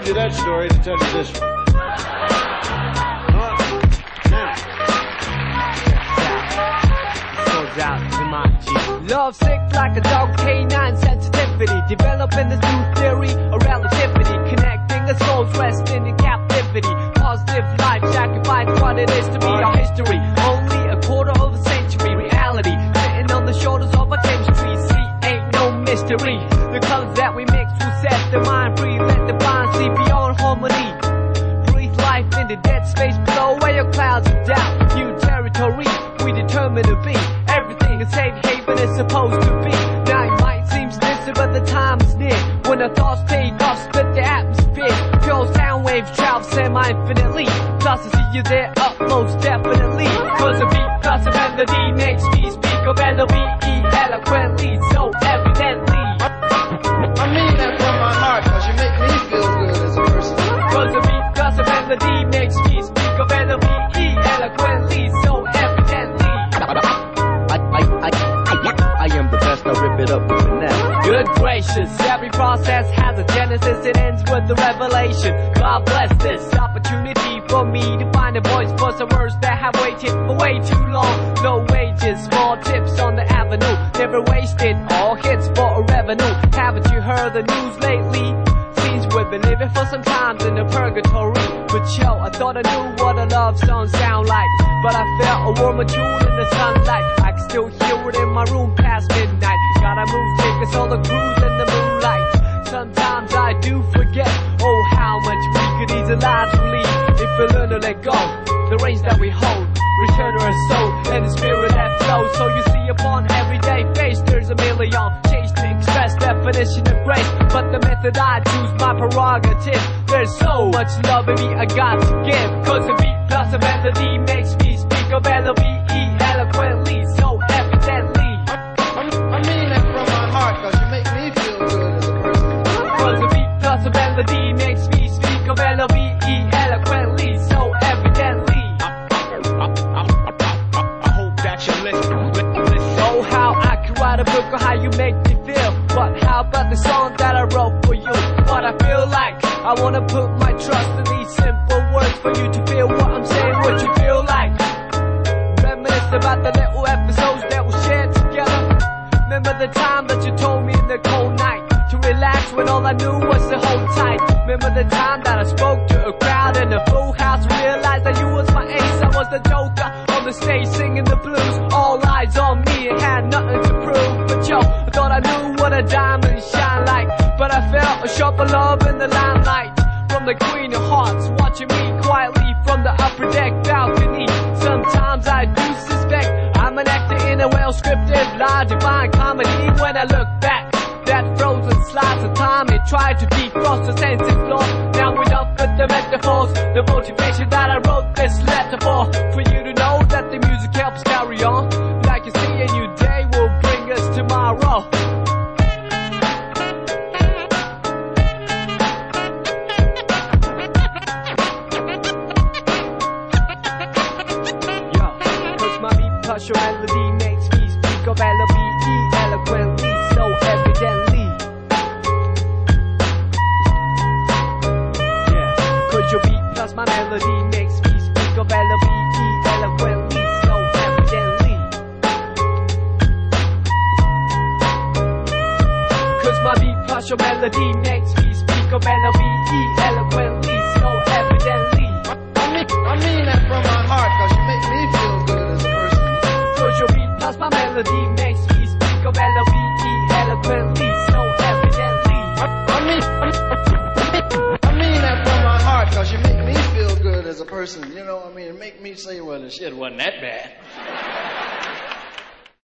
you that story to tell you this one. Out to my G. Love sick like a dog, canine sensitivity. Developing this new theory of relativity. Connecting the souls resting in captivity. Positive life, sacrifice what it is to be our history. Only a quarter of a century reality. Sitting on the shoulders of a tapestry. See, ain't no mystery. The colors that we mix will set the mind free. Let the blind see beyond harmony. Breathe life in the dead space below where your clouds of doubt. New territory we determine to be. Everything a safe haven is supposed to be. Now it might seem distant, but the time is near. When the thoughts take off, split the atmosphere. Pure sound waves travel semi-infinitely. Plus I see you there up close, definitely. Cause a beat plus a melody makes me speak of L-O-V-E eloquently, so evidently. I mean that from my heart, cause you make me feel good as a person. Cause a beat plus a melody makes me speak of L-O-V-E eloquently, so evidently. I am the best, I rip it up with finesse. Good gracious, every process has a genesis, it ends with the revelation. God bless this opportunity for me to find a voice for some words that have waited for way too long. No wages, small tips on the avenue, never wasted, all hits for a revenue. Haven't you heard the news lately? Seems we've been living for some times in a purgatory. But yo, I thought I knew what a love song sound like, but I felt a warmer tune in the sunlight. I can still hear it in my room past midnight. Gotta move tickets, all the crews in the moonlight. Sometimes I do forget, oh how much we could ease the lives we lead. If we learn to let go, the reins that we hold, return to our soul and the spirit that flows. So you see upon everyday face there's a million change to express definition of grace. But the method I choose, my prerogative. There's so much love in me I got to give. Cause a beat plus a melody makes me speak of L-O-V-E eloquently, so evidently. I mean that from my heart, cause you make me feel good as a person. Cause a beat plus a melody makes me speak of L-O-V-E eloquently, so evidently. I hope that you listen. Know how I can write a book on how you make me feel. But how about the song that I wrote for you? What I feel like, I wanna put my trust in these simple words for you to feel what I'm saying, what you feel like. Reminisce about the little episodes that we shared together. Remember the time that you told me in the cold night to relax when all I knew was to hold tight. Remember the time that I spoke to a crowd in a full house, realized that you was my ace, I was the joker on the stage singing the blues. All eyes on me and had nothing to prove. But yo, I thought I knew what a diamond shine like, but I felt a sharper love in the limelight from the Queen of Hearts, watching me quietly from the upper deck balcony. Sometimes I do suspect I'm an actor in a well-scripted, large divine comedy. When I look back, that frozen slice of time, it tried to defrost the sense of flaw. Now we're done with the metaphors, the motivation that I wrote this letter for you to know that the music helps carry on. Like you see, a new day will bring us tomorrow. Your melody makes me speak of L-O-V-E eloquently, so evidently. Yeah, cause your beat plus my melody makes me speak of L-O-V-E eloquently, so evidently. Cause my beat plus your melody makes me speak of L-O-V-E eloquently, so evidently. I mean that from my heart, cause you make me feel good as a person. Your beat plus my melody makes me speak of L-O-V-E eloquently, so evidently. I mean that from my heart, cause you make me feel good as a person. You know, I mean, make me say, well, the shit wasn't that bad.